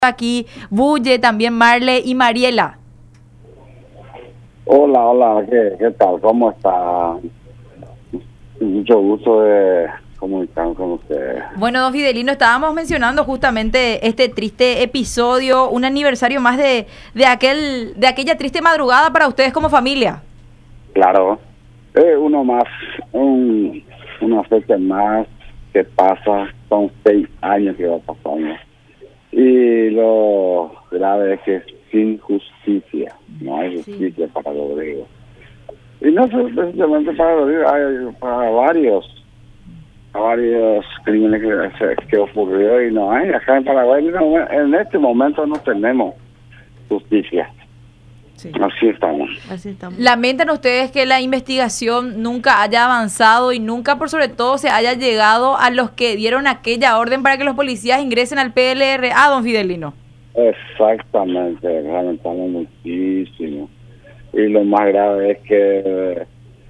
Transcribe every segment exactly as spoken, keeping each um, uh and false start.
Aquí Bulle, también Marle y Mariela. Hola, hola, ¿qué, qué tal? ¿Cómo está? Mucho gusto de comunicar con ustedes. Bueno, don Fidelino, estábamos mencionando justamente este triste episodio, un aniversario más de, de aquel de aquella triste madrugada para ustedes como familia. Claro, eh, uno más, un, una fecha más que pasa, son seis años que va pasando. Y lo grave es que es sin justicia, no hay justicia sí. para Rodrigo. Y no solo precisamente para Rodrigo, hay para varios, para varios crímenes que, que ocurrió y no hay. Acá en Paraguay en este momento no tenemos justicia. Sí. Así estamos. Así estamos. ¿Lamentan ustedes que la investigación nunca haya avanzado y nunca, por sobre todo, se haya llegado a los que dieron aquella orden para que los policías ingresen al P L R A, don Fidelino? Exactamente, lamentamos muchísimo. Y lo más grave es que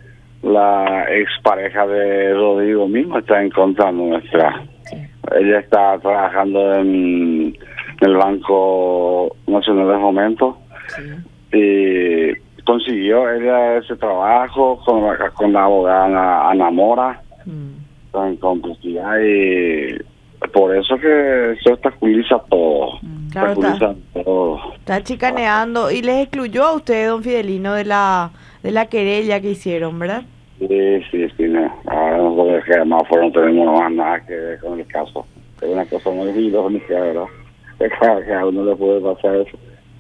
la expareja de Rodrigo mismo está en contra nuestra. Sí. Ella está trabajando en el Banco Nacional de Fomento. Sí. Y consiguió ella ese trabajo con la, con la abogada Ana Mora, mm. en complicidad, y por eso que se obstaculiza todo. Mm, claro, está, todo. Está chicaneando y les excluyó a usted, don Fidelino, de la de la querella que hicieron, ¿verdad? Sí, sí, sí, no. Ahora nosotros que además no tenemos más nada que ver con el caso. Es una cosa muy irónica, ¿verdad? Es claro que a uno le puede pasar eso.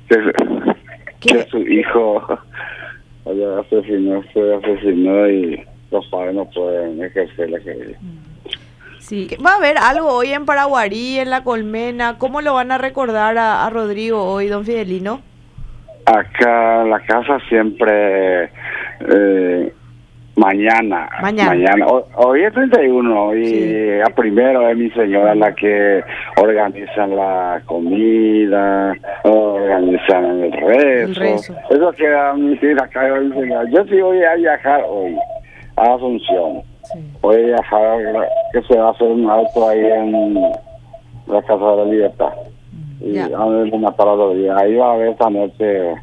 Que, que su hijo haya asesinado, se asesinó y los padres no pueden ejercer la querella. Sí. ¿Va a haber algo hoy en Paraguarí, en La Colmena? ¿Cómo lo van a recordar a, a Rodrigo hoy, don Fidelino? Acá en la casa siempre eh, mañana, mañana, mañana. Hoy, hoy es treinta y uno y sí. a primero es mi señora la que organiza la comida, organizan el rezo. El rezo. Eso queda mi tía acá. Yo sí voy a viajar hoy a Asunción. Sí. Voy a viajar, que se va a hacer un auto ahí en la Casa de la Libertad. Y ya. Vamos a matar a los días. Ahí va a haber esta noche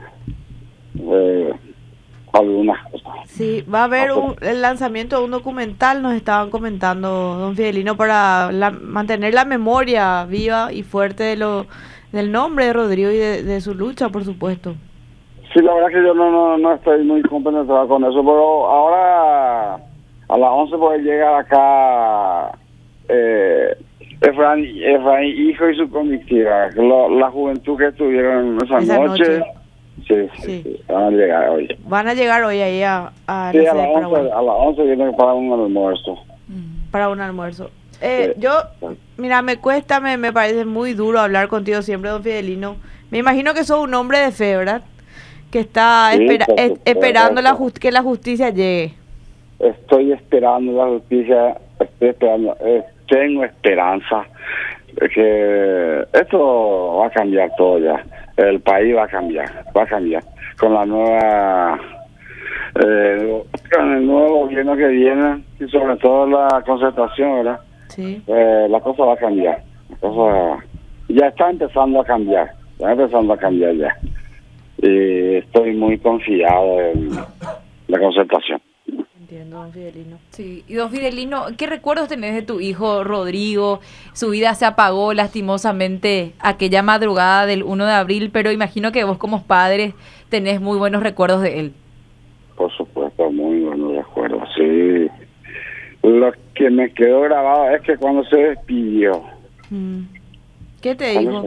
eh, algunas cosas. Sí, va a haber un, el lanzamiento de un documental, nos estaban comentando, don Fidelino, para la, mantener la memoria viva y fuerte de lo del nombre de Rodrigo y de, de su lucha, por supuesto. Sí, la verdad que yo no, no, no estoy muy compenetrado con eso, pero ahora a las once puede llegar acá eh, Efraín, Efraín hijo y su comitiva, la, la juventud que estuvieron esa, esa noche. noche. Sí, sí, sí. sí, van a llegar hoy. Van a llegar hoy ahí a, a, sí, a, las once, a las once vienen para un almuerzo. Para un almuerzo. Eh, sí. Yo, mira, me cuesta, me, me parece muy duro hablar contigo siempre, don Fidelino. Me imagino que sos un hombre de fe, ¿verdad? Que está sí, espera, es, esperando la just, que la justicia llegue. Estoy esperando la justicia, estoy esperando, eh, tengo esperanza de que esto va a cambiar todo ya. El país va a cambiar, va a cambiar. Con la nueva, eh, con el nuevo gobierno que viene y sobre todo la concertación, ¿verdad? Sí. Eh, la cosa va a cambiar. La cosa ya está empezando a cambiar, está empezando a cambiar ya. Y estoy muy confiado en la concertación. Entiendo, don Fidelino. Sí, y don Fidelino, ¿qué recuerdos tenés de tu hijo Rodrigo? Su vida se apagó lastimosamente aquella madrugada del uno de abril, pero imagino que vos como padres tenés muy buenos recuerdos de él. Por supuesto, muy buenos recuerdos, sí. Lo que me quedó grabado es que cuando se despidió. Mm. ¿Qué te dijo?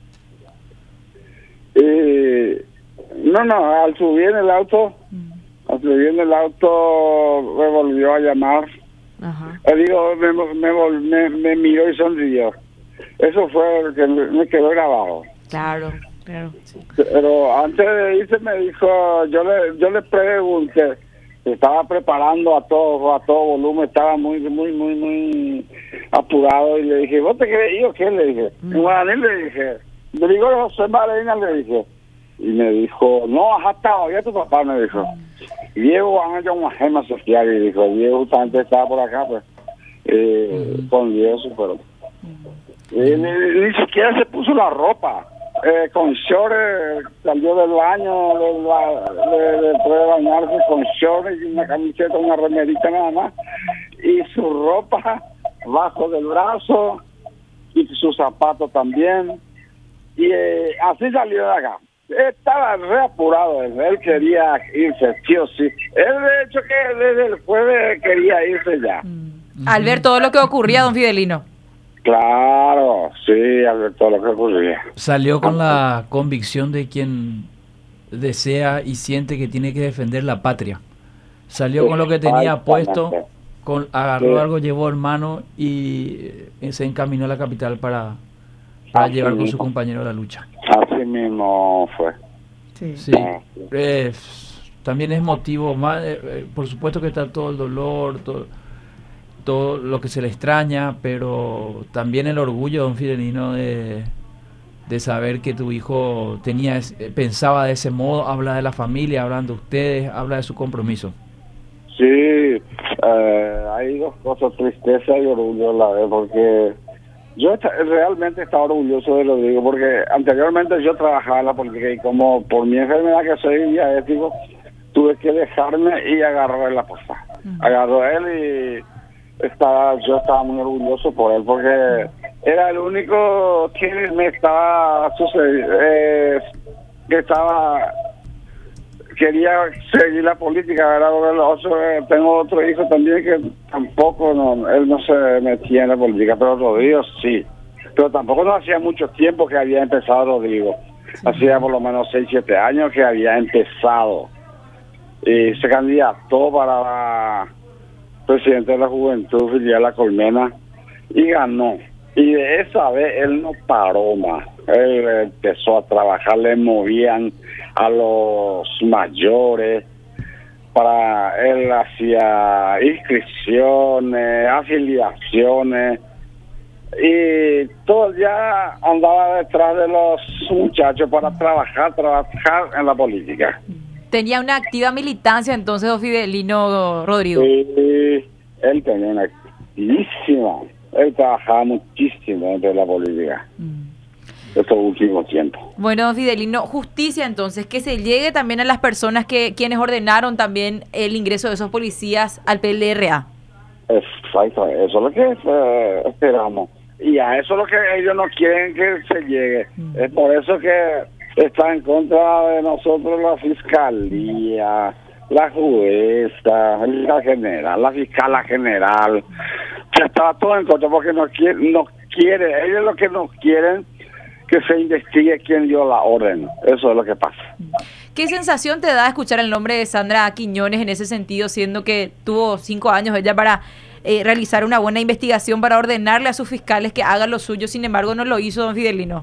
Eh, no, no, al subir en el auto... Mm. Al subir en el auto me volvió a llamar. Ajá. Le digo, me, me, me, me miró y sonrió. Eso fue lo que me, me quedó grabado. Claro, claro. Sí. Pero antes de irse me dijo, yo le yo le pregunté, estaba preparando a todo, a todo volumen, estaba muy, muy, muy, muy apurado y le dije, ¿vos te querés ir o qué? Le dije. Mm. En guaraní le dije, le digo, José Marina, le dije. Y me dijo, no, hasta todavía tu papá, me dijo. Mm. Diego han hecho una gema social y dijo, Diego justamente estaba por acá, pues, eh, mm. con Diego superó. Y ni, ni siquiera se puso la ropa. Eh, con short, eh, salió del baño de, de, de, después de bañarse con short y una camiseta, una remerita nada más, y su ropa bajo del brazo y sus zapatos también, y eh, así salió de acá. Estaba re apurado él, él quería irse, sí o sí. Él de hecho que desde el jueves quería irse ya. Mm. Al ver todo lo que ocurría, don Fidelino. Claro, sí, al ver todo lo que ocurría. Salió con la convicción de quien desea y siente que tiene que defender la patria. Salió con lo que tenía puesto, con, agarró sí. algo, llevó en mano y eh, se encaminó a la capital para, para llevar mismo. con su compañero la lucha. Así mismo fue. Sí. sí. Eh, también es motivo, más, eh, por supuesto que está todo el dolor, todo... todo lo que se le extraña, pero también el orgullo, don Fidelino, de, de saber que tu hijo tenía pensaba de ese modo, habla de la familia, hablan de ustedes, habla de su compromiso. Sí, eh, hay dos cosas, tristeza y orgullo a la vez, porque yo est- realmente estaba orgulloso de Rodrigo, porque anteriormente yo trabajaba en la política y como por mi enfermedad que soy diabético, tuve que dejarme y agarró la posta. Uh-huh. Agarró él y... Estaba, yo estaba muy orgulloso por él porque era el único que me estaba sucediendo, eh, que estaba quería seguir la política, ¿verdad? Porque otro, eh, tengo otro hijo también que tampoco, no, él no se metía en la política, pero Rodrigo sí, pero tampoco no hacía mucho tiempo que había empezado Rodrigo, sí. Hacía por lo menos seis, siete años que había empezado y se candidató para la presidente de la Juventud Filial La Colmena y ganó, y de esa vez él no paró más, él empezó a trabajar, le movían a los mayores, para él hacía inscripciones, afiliaciones y todo el día andaba detrás de los muchachos para trabajar, trabajar en la política. Tenía una activa militancia entonces, don Fidelino Rodrigo. Sí, él tenía una activísima. Él trabajaba muchísimo dentro de la política. Mm. Estos últimos tiempos. Bueno, don Fidelino, justicia entonces, que se llegue también a las personas que quienes ordenaron también el ingreso de esos policías al P L R A. Exacto, eso es lo que eh, esperamos. Y a eso es lo que ellos no quieren que se llegue. Mm. Es por eso que está en contra de nosotros la fiscalía, la jueza, la general, la fiscala general, que estaba todo en contra porque no quiere, no quiere, ellos lo que no quieren que se investigue quién dio la orden. Eso es lo que pasa. ¿Qué sensación te da escuchar el nombre de Sandra Quiñones en ese sentido, siendo que tuvo cinco años ella para eh, realizar una buena investigación, para ordenarle a sus fiscales que hagan lo suyo, sin embargo no lo hizo, don Fidelino?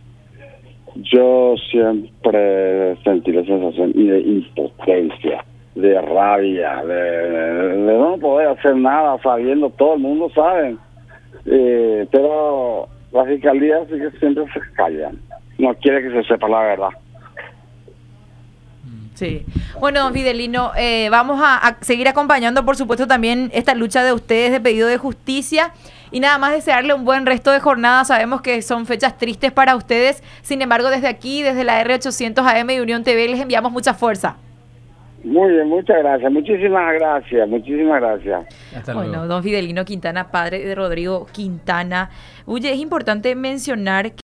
Yo siempre sentí la sensación de impotencia, de rabia, de, de, de no poder hacer nada sabiendo, todo el mundo sabe, eh, pero la fiscalía sí que siempre se callan, no quiere que se sepa la verdad. Sí. Bueno, don Fidelino, eh, vamos a, a seguir acompañando, por supuesto, también esta lucha de ustedes de pedido de justicia. Y nada más desearle un buen resto de jornada. Sabemos que son fechas tristes para ustedes. Sin embargo, desde aquí, desde la R ochocientos A M y Unión T V, les enviamos mucha fuerza. Muy bien, muchas gracias. Muchísimas gracias. Muchísimas gracias. Hasta luego. Bueno, don Fidelino Quintana, padre de Rodrigo Quintana. Oye, es importante mencionar que